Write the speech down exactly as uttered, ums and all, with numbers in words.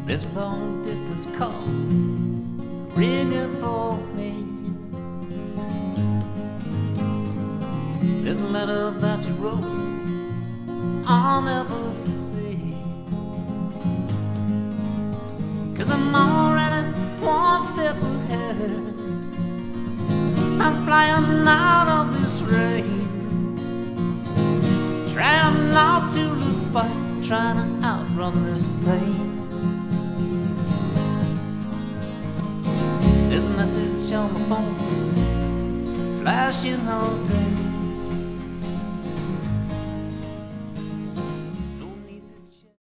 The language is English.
There's a long distance call ringing for me. There's a letter that you wrote I'll never see, 'cause I'm already one step ahead. I'm flying out of this rain, trying not to look back, trying to outrun this pain. There's a message on my phone flashing all day.